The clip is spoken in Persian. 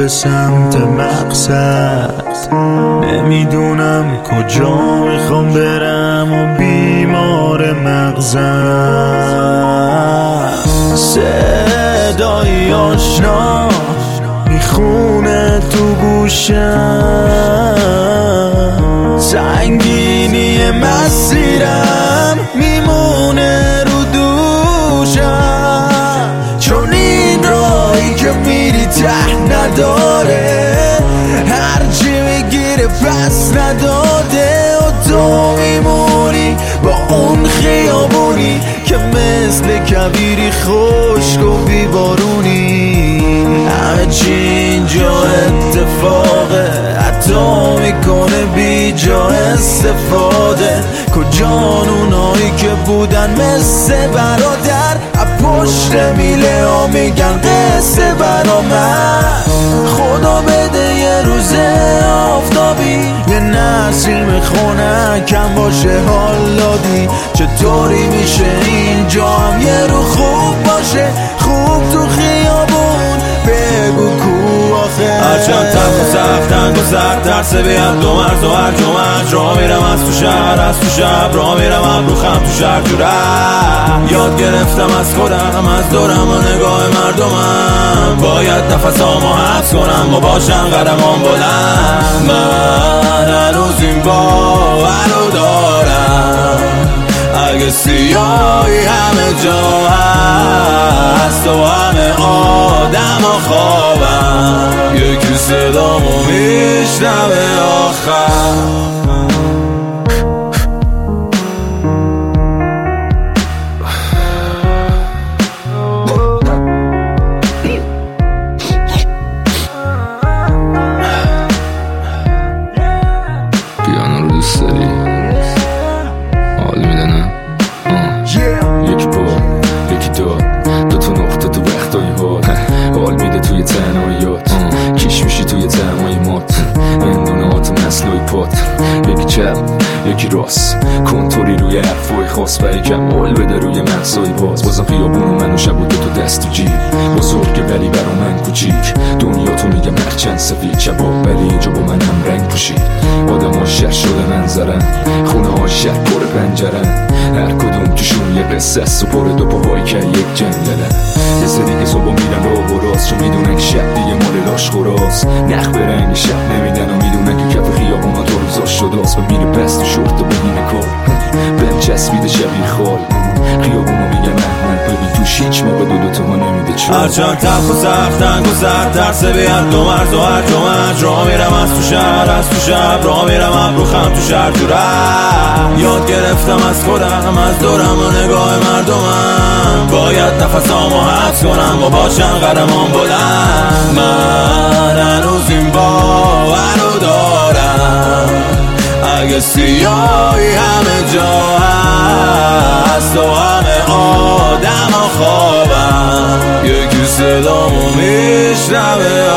به سمت مقصد، نمیدونم کجا میخوام برم و بیمار مغزم. صدای آشنا میخونه تو گوشم، سنگینی مسیرم میمونه رو دوشم، چون این راهی که میری ته نداره، هرچی میگیره پس نداده و تو میمونی با اون خیابونی که مثل کبیری خشک و بیبارونی. همه چی اینجا اتفاقه، حتی میکنه بی جا استفاده. کجان اونایی که بودن مثل برادر، پشت میله ها میگن قصه برا من. خدا بده یه روزه آفتابی، یه نسیم خنکم باشه حال دادی. چطوری میشه اینجا هم یه رو خوب باشه، خوب تو خیابون بگو کو آخه. هرچند تلخ و سخت تنگ و سرد، ترس بیاد دو مرز و هرج و مرج. راه میرم از تو شهر از تو شب، راه میرم ابرو خم تو شهر جوره. یاد گرفتم از خودم از دورم و نگاه مردمم، باید نفسامو حبس کنم و باشم قدمام بلند. من هنوز این باور رو دارم، اگه سیاهی همه جا هست و همه آدم و خوابم، یکی صدامو میشنوه آخر. پیانو رو دوست داری؟ حال میده نه؟ یکی پا یکی دو تا نقطه تو وقتایی هات، حال میده توی تنهاییات، کش میشی توی تنهاییات. اندونه هات مسلوی پات، یکی چپ یکی راست، کنتوری روی حرفای خاص و یکم حال بده روی مغزای باز. بازم خیابون و من و شب و دوتا دست تو جیب، بزرگه ولی برا من کوچیک. دنیا تو میگم مرچند سفید، شبا ولی اینجا با من هم رنگ پوشید. آدم ها شهر شده منظرن، خونه ها شهر پر پنجرن، هر کدوم توشون یه قصه است و پر دو پاهایی که یک جنگلن. یه سری که صبح میرن راه و راست، چون میدونن که شب دیگه مال لاش خوراست. نخ به رنگ شب نمیدن و میدونن که کف خیابون ها تو روزاش شده است. و میره پس تو شورت و بگینه کار بهم چسبیده شبیه خال. خیابون ها میگن احمد ببین توش هیچ موقع دوتا ما نمیده چون. هرچند تلخ و سخت تنگ و سرد، ترس بیاد دو مرز و هرج و مرج. راه میرم از تو شهر از تو شب، راه میرم ابرو خم تو شهر جوره. یاد گرفتم از خودم از دورم و نگاه مردمم، باید نفسامو حبس کنم و باشم قدمام بلند. من هنوز این باور رو دارم، اگه سیاهی همه جا هست و همه آدم و خوابم، یکی صدامو میشنوه